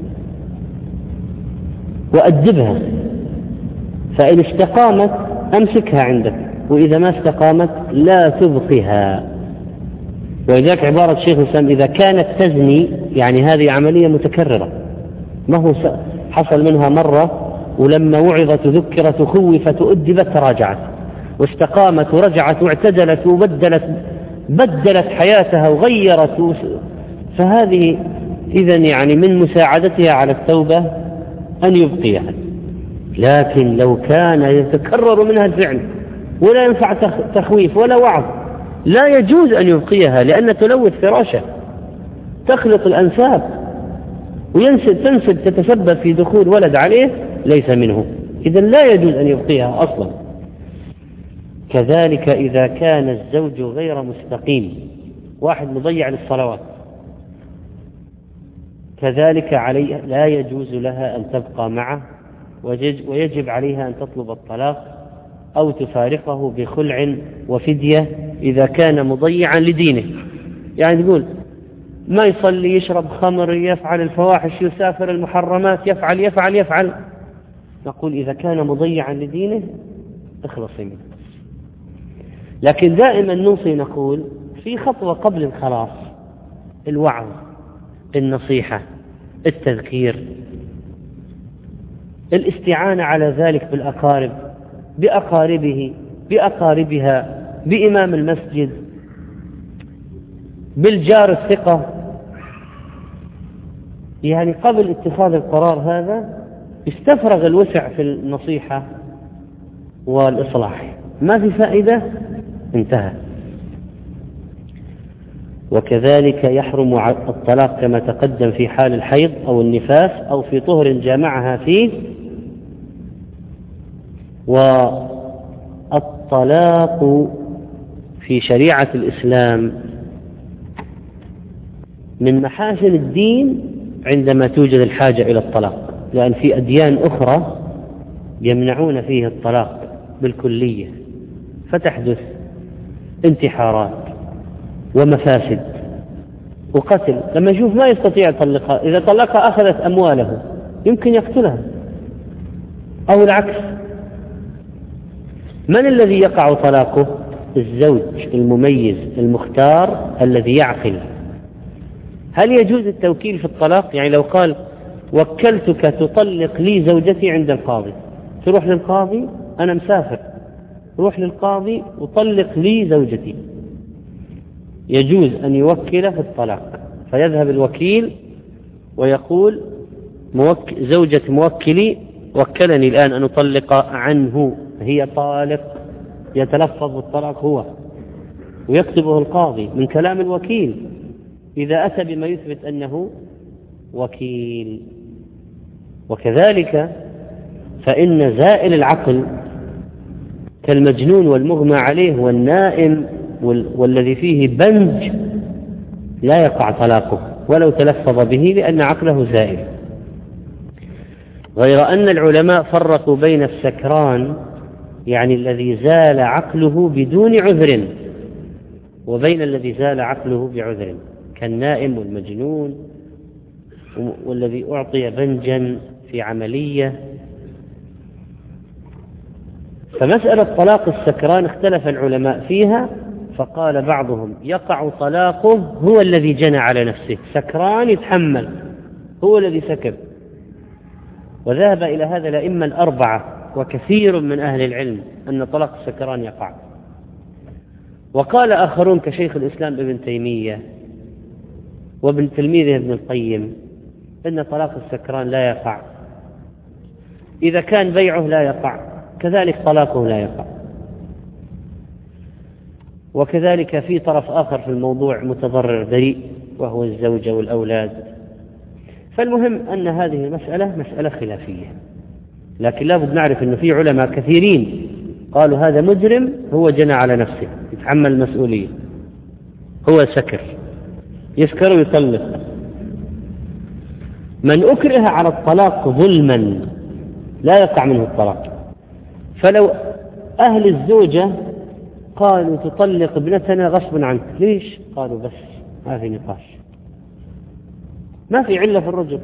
وأدبها، فإن استقامت أمسكها عندك، وإذا ما استقامت لا تبقها. ولذلك عبارة شيخ الإسلام إذا كانت تزني يعني هذه عملية متكررة، ما هو حصل منها مرة ولما وعظت وذكرت وخوفت وأدبت تراجعت واستقامت ورجعت واعتدلت بدلت حياتها وغيرت، فهذه إذن يعني من مساعدتها على التوبة أن يبقيها. لكن لو كان يتكرر منها الفعل ولا ينفع تخويف ولا وعظ لا يجوز أن يبقيها، لأن تلوث فراشه، تخلط الأنساب وتنسب تتسبب في دخول ولد عليه ليس منه، إذن لا يجوز أن يبقيها أصلا. كذلك إذا كان الزوج غير مستقيم، واحد مضيع للصلوات، كذلك عليه لا يجوز لها أن تبقى معه، ويجب عليها أن تطلب الطلاق أو تفارقه بخلع وفدية إذا كان مضيعا لدينه. يعني تقول ما يصلي، يشرب خمر، يفعل الفواحش، يسافر المحرمات، يفعل. نقول إذا كان مضيعا لدينه اخلصي منه. لكن دائما نوصي نقول في خطوة قبل الخلاص: الوعظ، النصيحة، التذكير، الاستعانة على ذلك بالأقارب، بأقاربه، بأقاربها، بإمام المسجد، بالجار الثقة. يعني قبل اتخاذ القرار هذا استفرغ الوسع في النصيحة والإصلاح، ما في فائدة، انتهى. وكذلك يحرم الطلاق كما تقدم في حال الحيض أو النفاس أو في طهر جامعها فيه. والطلاق في شريعة الإسلام من محاسن الدين عندما توجد الحاجة إلى الطلاق، لأن في أديان أخرى يمنعون فيه الطلاق بالكلية، فتحدث انتحارات ومفاسد وقتل. لما يشوف ما يستطيع يطلقها، إذا طلقها أخذت أمواله، يمكن يقتلها أو العكس. من الذي يقع طلاقه؟ الزوج المميز المختار الذي يعقل. هل يجوز التوكيل في الطلاق؟ يعني لو قال وكلتك تطلق لي زوجتي عند القاضي، تروح للقاضي أنا مسافر، روح للقاضي وطلق لي زوجتي، يجوز أن يوكل في الطلاق، فيذهب الوكيل ويقول زوجة موكلي وكلني الآن أن أطلق عنه، هي طالق، يتلفظ بالطلاق هو ويكتبه القاضي من كلام الوكيل إذا أتى بما يثبت أنه وكيل. وكذلك فإن زائل العقل كالمجنون والمغمى عليه والنائم والذي فيه بنج لا يقع طلاقه، ولو تلفظ به لأن عقله زائل. غير أن العلماء فرقوا بين السكران يعني الذي زال عقله بدون عذر وبين الذي زال عقله بعذر كالنائم والمجنون والذي أعطي بنجا في عملية. فمسألة طلاق السكران اختلف العلماء فيها، فقال بعضهم يقع طلاقه هو الذي جنى على نفسه، سكران يتحمل هو الذي سكر، وذهب إلى هذا الأئمة الأربعة وكثير من أهل العلم أن طلاق السكران يقع. وقال آخرون كشيخ الإسلام ابن تيمية وابن تلميذه ابن القيم إن طلاق السكران لا يقع، إذا كان بيعه لا يقع كذلك طلاقه لا يقع. وكذلك في طرف آخر في الموضوع متضرر بريء وهو الزوجة والأولاد. فالمهم أن هذه المسألة مسألة خلافية، لكن لا بد نعرف أنه في علماء كثيرين قالوا هذا مجرم هو جنى على نفسه يتحمل المسؤولية، هو سكر يسكر ويطلق. من أكره على الطلاق ظلما لا يقع منه الطلاق. فلو أهل الزوجة قالوا تطلق ابنتنا غصبا عنك، ليش؟ قالوا بس ما في نقاش، ما في علة في الرجل،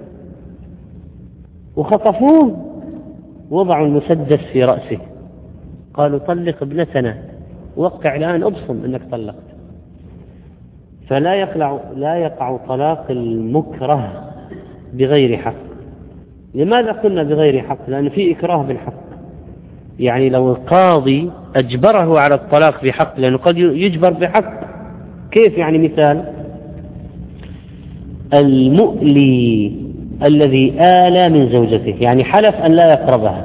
وخطفوه وضعوا المسدس في رأسه قالوا طلق ابنتنا، وقع الآن أبصم أنك طلقت. فلا يقع طلاق المكره بغير حق. لماذا قلنا بغير حق؟ لأن في إكراه بالحق، يعني لو القاضي أجبره على الطلاق بحق، لأنه قد يجبر بحق. كيف يعني؟ مثال المؤلي الذي آلى من زوجته، يعني حلف أن لا يقربها،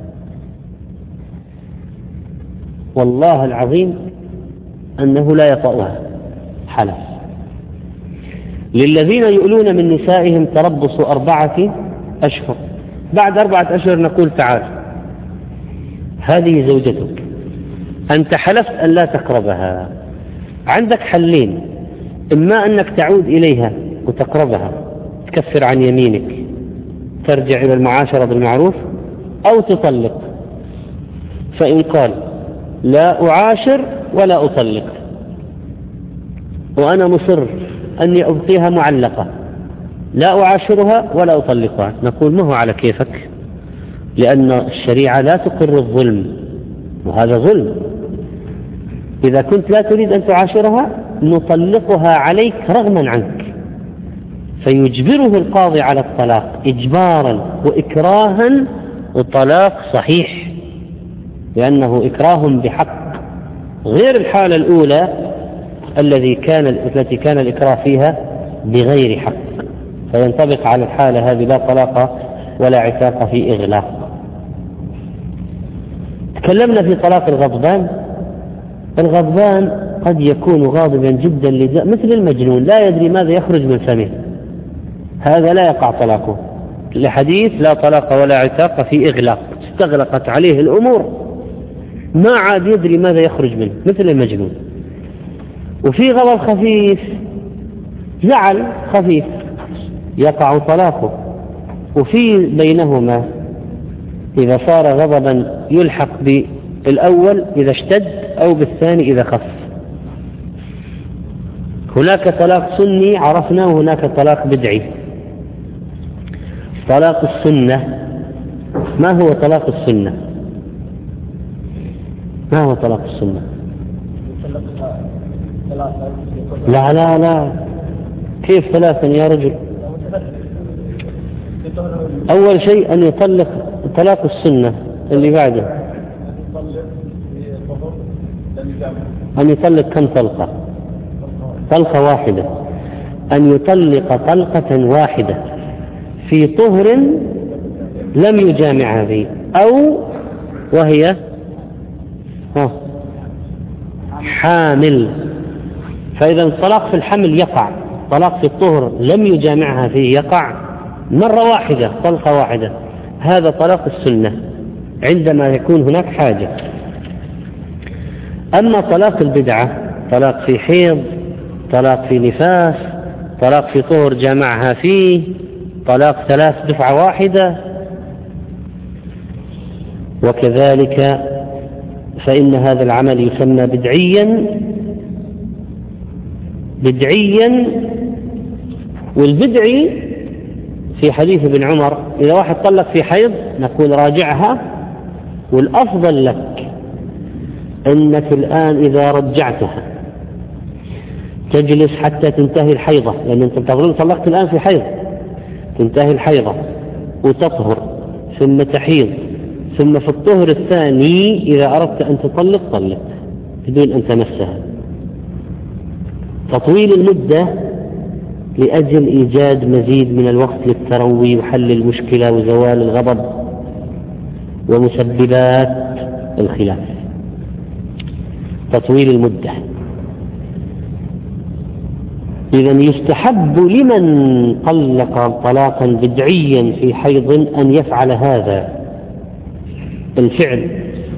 والله العظيم أنه لا يطأها، حلف. للذين يؤلون من نسائهم تربص 4 أشهر، بعد 4 أشهر نقول تعال هذه زوجتك، أنت حلفت أن لا تقربها، عندك حلين: إما أنك تعود إليها وتقربها تكفر عن يمينك ترجع إلى المعاشرة بالمعروف، أو تطلق. فإن قال لا أعاشر ولا أطلق وأنا مصر أني أبقيها معلقة، لا أعاشرها ولا أطلقها، نقول ما هو على كيفك، لأن الشريعة لا تقر الظلم، وهذا ظلم. إذا كنت لا تريد أن تعاشرها نطلقها عليك رغما عنك. فيجبره القاضي على الطلاق إجبارا وإكراها، وطلاق صحيح لأنه إكراه بحق، غير الحالة الأولى التي كان الإكراه فيها بغير حق، فينطبق على الحالة هذه لا طلاق ولا عتاق في إغلاق. تكلمنا في طلاق الغضبان. الغضبان قد يكون غاضبا جدا مثل المجنون لا يدري ماذا يخرج من فمه، هذا لا يقع طلاقه لحديث لا طلاق ولا عتاق في إغلاق، استغلقت عليه الأمور ما عاد يدري ماذا يخرج منه مثل المجنون. وفي غضب خفيف، زعل خفيف، يقع طلاقه. وفي بينهما إذا صار غضبا يلحق بالأول إذا اشتد أو بالثاني إذا خف. هناك طلاق سني عرفناه، وهناك طلاق بدعي. طلاق السنة، ما هو طلاق السنة؟ ما هو طلاق السنة؟ لا لا لا، كيف 3 يا رجل؟ أول شيء أن يطلق، طلاق السنة اللي بعده أن يطلق كم طلقة؟ طلقة واحدة. أن يطلق طلقة واحدة في طهر لم يجامع هذه، أو وهي حامل. فإذا الطلاق في الحمل يقع، طلاق في الطهر لم يجامعها فيه يقع مرة واحدة، طلقة واحدة. هذا طلاق السنة عندما يكون هناك حاجة. أما طلاق البدعة، طلاق في حيض، طلاق في نفاس، طلاق في طهر جامعها فيه، طلاق 3 دفعة واحدة. وكذلك فإن هذا العمل يسمى بدعيا. والبدعي في حديث ابن عمر إذا واحد طلق في حيض نقول راجعها، والأفضل لك أنك الآن إذا رجعتها تجلس حتى تنتهي الحيضة، لأن أنت تقول طلقت الآن في حيض، تنتهي الحيضة وتطهر ثم تحيض، ثم في الطهر الثاني إذا أردت أن تطلق طلق بدون أن تمسها. تطويل المدة لأجل إيجاد مزيد من الوقت للتروي وحل المشكلة وزوال الغضب ومسببات الخلاف. تطويل المدة. إذن يستحب لمن طلق طلاقا بدعيا في حيض أن يفعل هذا الفعل.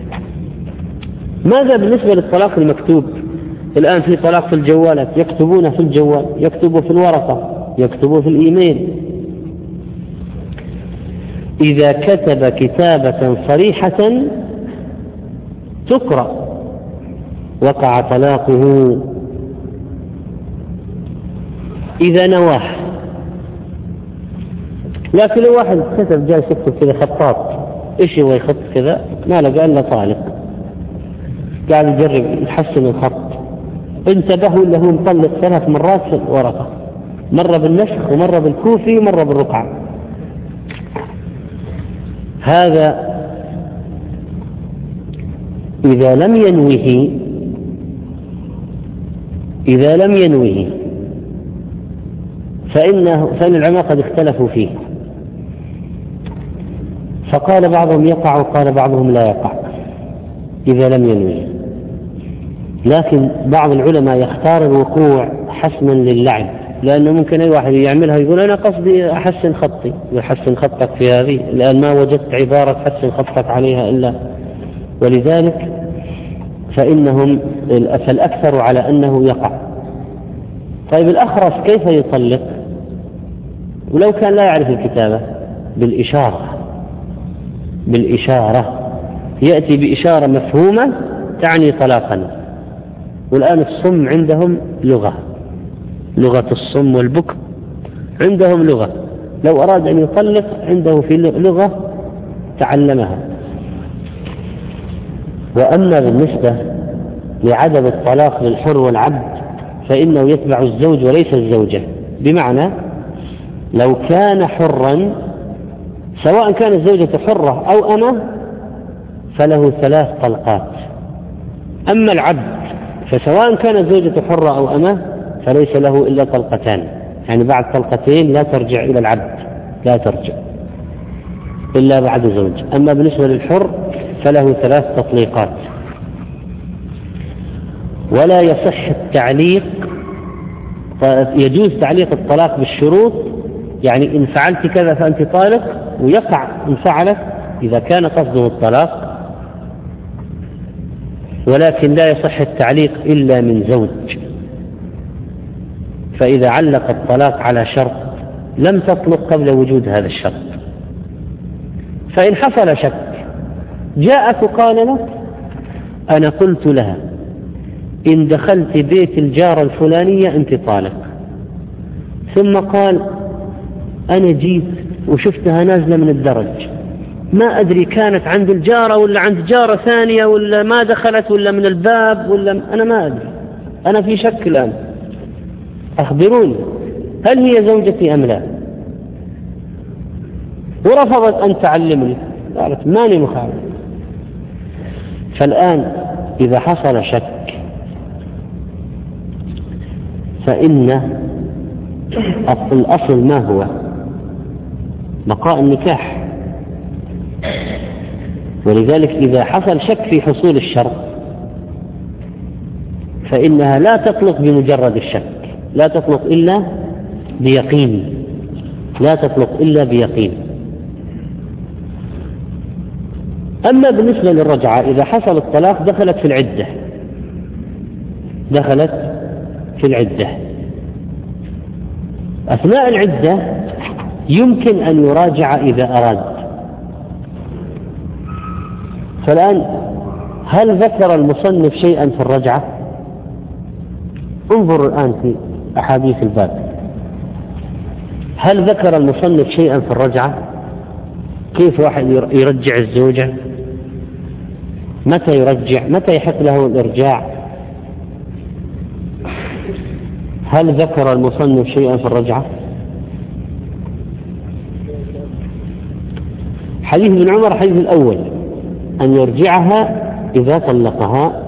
ماذا بالنسبة للطلاق المكتوب؟ الآن في طلاق في الجوالات، يكتبون في الجوال، يكتبوا في الورقة، يكتبوا في الإيميل. إذا كتب كتابة صريحة تقرأ وقع طلاقه. إذا نواه، لكن لو واحد كتب جالس يكتب كذا خطاط، إيش هو يخط كذا؟ ما لقى إلا طالق، قاعد يجرب يحسن الخط، انتبهوا له مطلق 3 مرات في الورقة، مرة بالنسخ ومرة بالكوفي ومرة بالرقعة. هذا إذا لم ينوه فإن العلماء قد اختلفوا فيه، فقال بعضهم يقع وقال بعضهم لا يقع إذا لم ينوي. لكن بعض العلماء يختار الوقوع حسنا للعب، لأنه ممكن أي واحد يعملها يقول أنا قصدي أحسن خطي، يحسن خطك في هذه، الآن ما وجدت عبارة حسن خطك عليها إلا. ولذلك فالأكثر على أنه يقع. طيب الأخرس كيف يطلق ولو كان لا يعرف الكتابة؟ بالإشارة، يأتي بإشارة مفهومة تعني طلاقا. والآن الصم عندهم لغة الصم والبكم عندهم لغة، لو أراد أن يطلق عنده في لغة تعلمها. وأما بالنسبة لعدم الطلاق للحر والعبد فإنه يتبع الزوج وليس الزوجة، بمعنى لو كان حرا سواء كانت الزوجة حرة أو أمة فله 3 طلقات. أما العبد فسواء كانت زوجة حرة أو أمة فليس له إلا طلقتان، يعني بعد طلقتين لا ترجع إلى العبد، لا ترجع إلا بعد زوج. أما بالنسبة للحر فله 3 تطليقات. ولا يصح التعليق، يجوز تعليق الطلاق بالشروط، يعني إن فعلت كذا فأنت طالق، ويقع إن فعلت إذا كان قصده الطلاق. ولكن لا يصح التعليق إلا من زوج، فإذا علق الطلاق على شرط لم تطلق قبل وجود هذا الشرط. فإن حصل شك جاءك وقال لك أنا قلت لها إن دخلت بيت الجارة الفلانية أنت طالق، ثم قال أنا جيت وشفتها نازلة من الدرج، ما أدري كانت عند الجارة ولا عند جارة ثانية ولا ما دخلت ولا من الباب ولا أنا ما أدري، أنا في شك الآن، أخبروني هل هي زوجتي أم لا؟ ورفضت أن تعلمني، قالت ماني مخالف. فالآن إذا حصل شك فإن الأصل ما هو؟ بقاء النكاح. ولذلك إذا حصل شك في حصول الشرط فإنها لا تطلق بمجرد الشك، لا تطلق إلا بيقين، لا تطلق إلا بيقين. أما بالنسبة للرجعة إذا حصل الطلاق دخلت في العدة أثناء العدة يمكن أن يراجع إذا أراد. فالآن هل ذكر المصنف شيئا في الرجعة؟ انظر الآن في أحاديث الباب، هل ذكر المصنف شيئا في الرجعة؟ كيف واحد يرجع الزوجة؟ متى يرجع؟ متى يحق له الإرجاع؟ هل ذكر المصنف شيئا في الرجعة؟ حديث ابن عمر حديث الأول أن يرجعها إذا طلقها،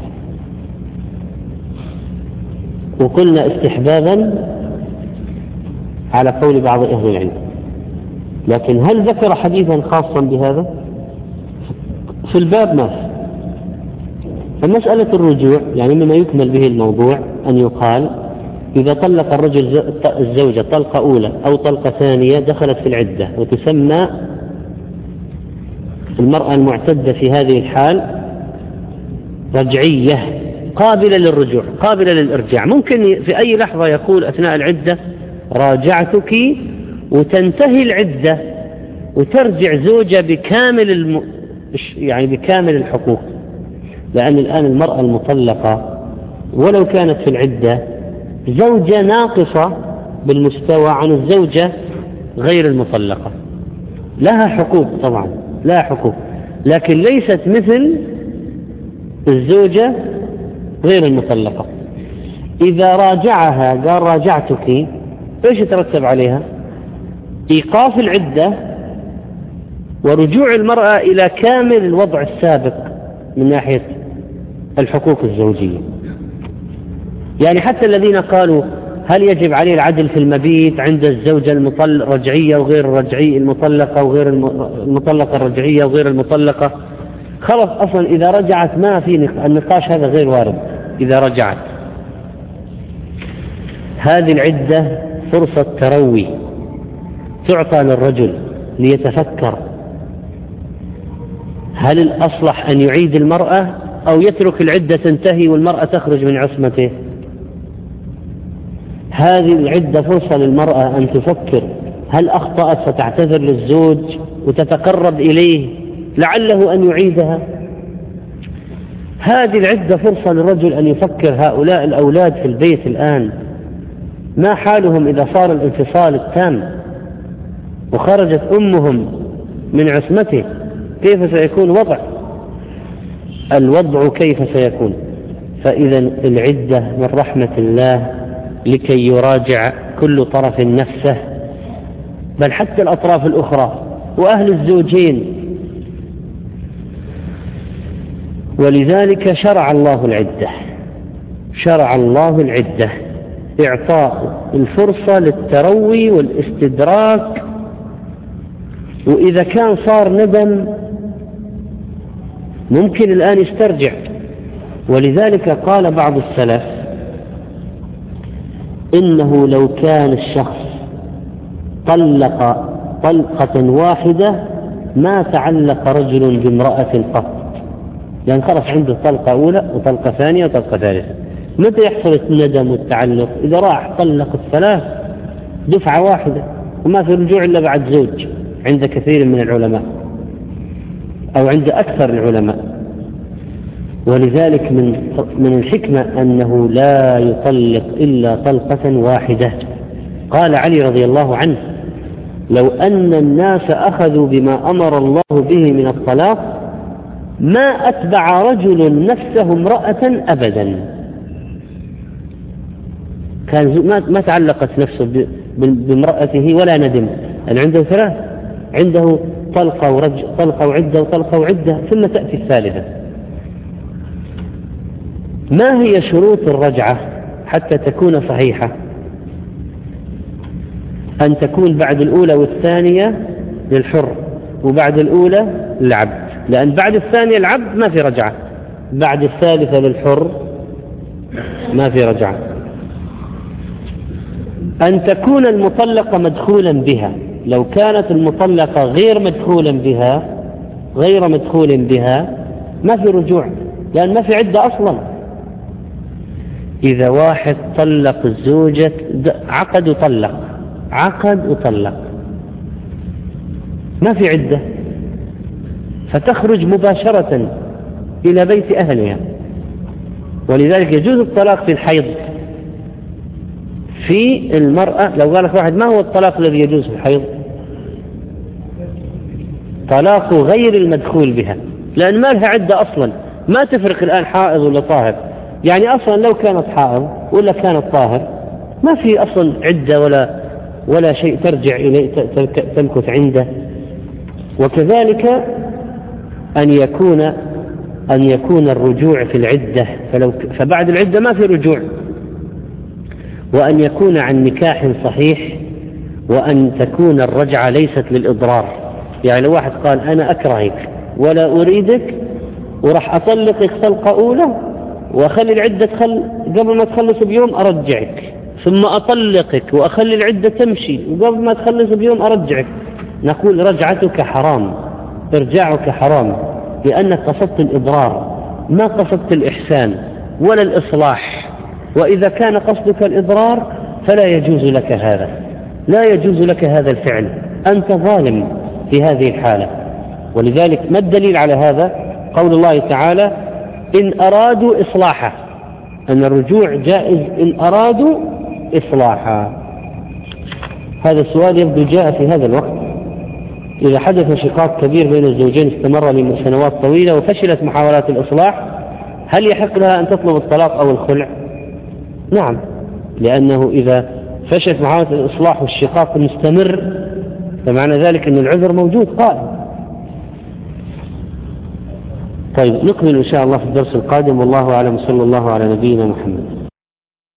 وقلنا استحبابا على قول بعض أهل العلم. لكن هل ذكر حديثا خاصا بهذا؟ في الباب ما في. فمسألة الرجوع يعني مما يكمل به الموضوع أن يقال إذا طلق الرجل الزوجة طلقة أولى أو طلقة ثانية دخلت في العدة، وتسمى المرأة المعتدة في هذه الحال رجعية قابلة للرجوع قابلة للإرجاع. ممكن في أي لحظة يقول أثناء العدة راجعتك، وتنتهي العدة وترجع زوجة بكامل يعني بكامل الحقوق. لأن الآن المرأة المطلقة ولو كانت في العدة زوجة ناقصة بالمستوى عن الزوجة غير المطلقة، لها حقوق طبعا، لها حقوق، لكن ليست مثل الزوجة غير المطلقة. إذا راجعها قال راجعتك، إيش يترتب عليها؟ إيقاف العدة ورجوع المرأة إلى كامل الوضع السابق من ناحية الحقوق الزوجية. يعني حتى الذين قالوا هل يجب عليه العدل في المبيت عند الزوجة الرجعية وغير الرجعية المطلقة وغير المطلقة الرجعية وغير المطلقة، خلاص أصلا إذا رجعت ما في النقاش هذا غير وارد. إذا رجعت هذه العدة فرصة تروي تعطى للرجل ليتفكر هل الأصلح أن يعيد المرأة أو يترك العدة تنتهي والمرأة تخرج من عصمته. هذه العدة فرصة للمرأة أن تفكر هل أخطأت فتعتذر للزوج وتتقرب إليه لعله أن يعيدها. هذه العدة فرصة للرجل أن يفكر هؤلاء الأولاد في البيت الآن ما حالهم إذا صار الانفصال التام وخرجت أمهم من عصمته، كيف سيكون الوضع كيف سيكون. فإذا العدة من رحمة الله لكي يراجع كل طرف نفسه، بل حتى الأطراف الأخرى وأهل الزوجين. ولذلك شرع الله العدة إعطاء الفرصة للتروي والاستدراك، وإذا كان صار ندم ممكن الآن يسترجع. ولذلك قال بعض السلف إنه لو كان الشخص طلق طلقة واحدة ما تعلق رجل بامرأة قط، لأن خلص عنده طلقة أولى وطلقة ثانية وطلقة ثالثة. متى يحصل الندم والتعلق؟ إذا راح طلق الثلاث دفعة واحدة وما في رجوع إلا بعد زوج عند كثير من العلماء أو عند أكثر العلماء. ولذلك من الحكمة أنه لا يطلق إلا طلقة واحدة. قال علي رضي الله عنه لو أن الناس أخذوا بما أمر الله به من الطلاق ما أتبع رجل نفسه امرأة أبدا. كان ما تعلقت نفسه بامرأته ولا ندم، أن عنده ثلاث، عنده طلقة وعدة وطلقة وعدة ثم تأتي الثالثة. ما هي شروط الرجعة حتى تكون صحيحة؟ أن تكون بعد الأولى والثانية للحر وبعد الأولى للعبد، لأن بعد الثانية العبد ما في رجعة، بعد الثالثة للحر ما في رجعة. أن تكون المطلقة مدخولا بها، لو كانت المطلقة غير مدخول بها ما في رجوع، لأن ما في عدة أصلا. إذا واحد طلق الزوجة عقد وطلق عقد وطلق، ما في عدة، فتخرج مباشرة إلى بيت أهلها. ولذلك يجوز الطلاق في الحيض في المرأة. لو قال لك واحد ما هو الطلاق الذي يجوز في الحيض؟ طلاق غير المدخول بها، لأن ما لها عدة أصلا، ما تفرق الآن حائض ولا طاهر. يعني أصلا لو كانت حائض ولا كانت طاهر ما في أصلا عدة ولا شيء ترجع إليه تمكث عنده. وكذلك أن يكون الرجوع في العدة، فبعد العدة ما في رجوع، وأن يكون عن نكاح صحيح، وأن تكون الرجعة ليست للإضرار. يعني لو واحد قال أنا أكرهك ولا أريدك وراح أطلقك طلقة أولى وأخلي العدة قبل ما تخلص بيوم أرجعك، ثم أطلقك وأخلي العدة تمشي وقبل ما تخلص بيوم أرجعك، نقول رجعتك حرام، إرجاعك حرام، لأنك قصدت الإضرار ما قصدت الإحسان ولا الإصلاح. وإذا كان قصدك الإضرار فلا يجوز لك هذا، لا يجوز لك هذا الفعل، أنت ظالم في هذه الحالة. ولذلك ما الدليل على هذا؟ قول الله تعالى إن أرادوا إصلاحا، أن الرجوع جائز إن أرادوا إصلاحا. هذا السؤال يبدو جاء في هذا الوقت. إذا حدث شقاق كبير بين الزوجين استمر لسنوات طويلة وفشلت محاولات الإصلاح، هل يحق لها أن تطلب الطلاق أو الخلع؟ نعم، لأنه إذا فشلت محاولة الإصلاح والشقاق مستمر فمعنى ذلك أن العذر موجود قائم. طيب، نكمل إن شاء الله في الدرس القادم، والله أعلم، صلى الله على نبينا محمد.